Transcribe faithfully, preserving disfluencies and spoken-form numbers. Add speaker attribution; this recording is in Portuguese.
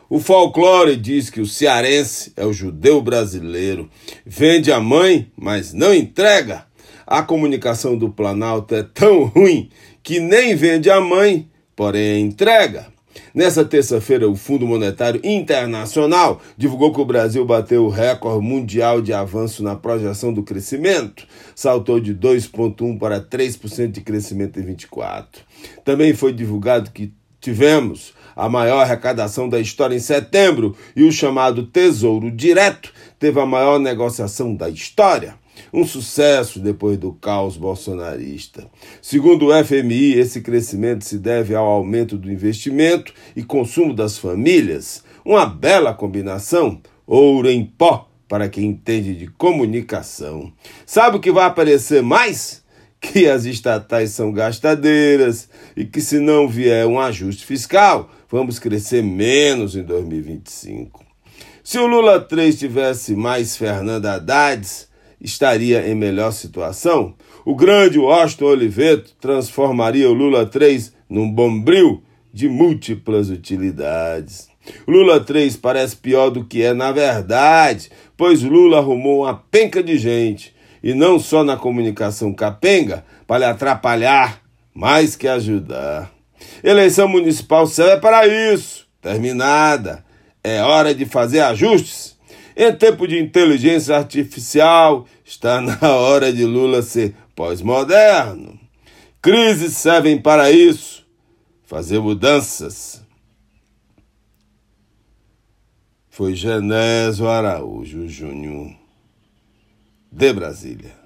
Speaker 1: O folclore diz que o cearense é o judeu brasileiro. Vende a mãe, mas não entrega. A comunicação do Planalto é tão ruim que nem vende a mãe, porém entrega. Nessa terça-feira, o Fundo Monetário Internacional divulgou que o Brasil bateu o recorde mundial de avanço na projeção do crescimento. Saltou de dois vírgula um por cento para três por cento de crescimento em vinte e quatro. Também foi divulgado que tivemos a maior arrecadação da história em setembro e o chamado Tesouro Direto teve a maior negociação da história. Um sucesso depois do caos bolsonarista. Segundo o F M I, esse crescimento se deve ao aumento do investimento e consumo das famílias. Uma bela combinação, ouro em pó, para quem entende de comunicação. Sabe o que vai aparecer mais? Que as estatais são gastadeiras e que, se não vier um ajuste fiscal, vamos crescer menos em dois mil e vinte e cinco. Se o Lula três tivesse mais Fernando Haddad, estaria em melhor situação? O grande Washington Oliveto transformaria o Lula três num bombril de múltiplas utilidades. O Lula três parece pior do que é na verdade, pois Lula arrumou uma penca de gente, e não só na comunicação capenga, para lhe atrapalhar mais que ajudar. Eleição municipal serve para isso. Terminada. É hora de fazer ajustes. Em tempo de inteligência artificial, está na hora de Lula ser pós-moderno. Crises servem para isso, fazer mudanças. Foi Genésio Araújo Júnior, de Brasília.